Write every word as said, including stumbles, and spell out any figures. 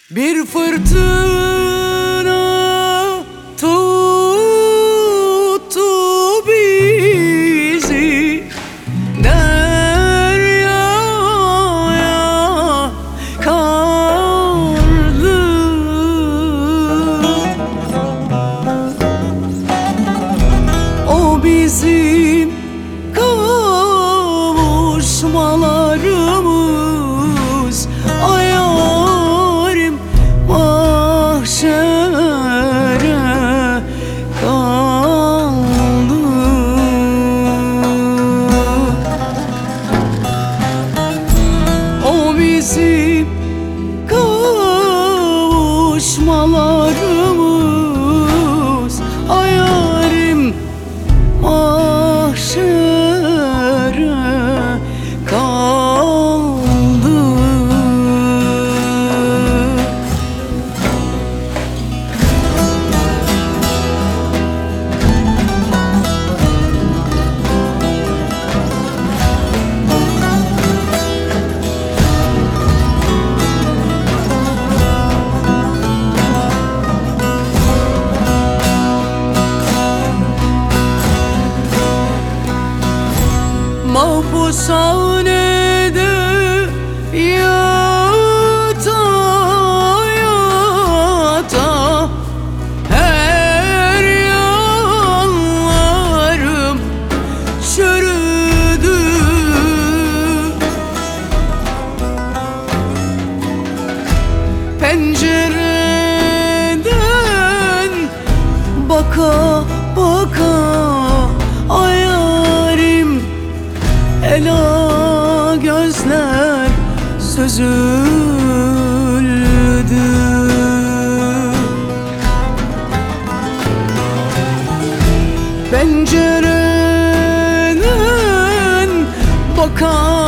Bir fırtına tuttu bizi, deryaya kardı. O bizim kavuşmalarımız, ay yarim mahşere kaldı. O bizim kavuşmalarımız, ay yarim mahşere kaldı. Mahpushanede yata yata her yanlarım çürüdü. Pencereden baka baka ay yarim, ela gözler süzüldü. Pencereden bakan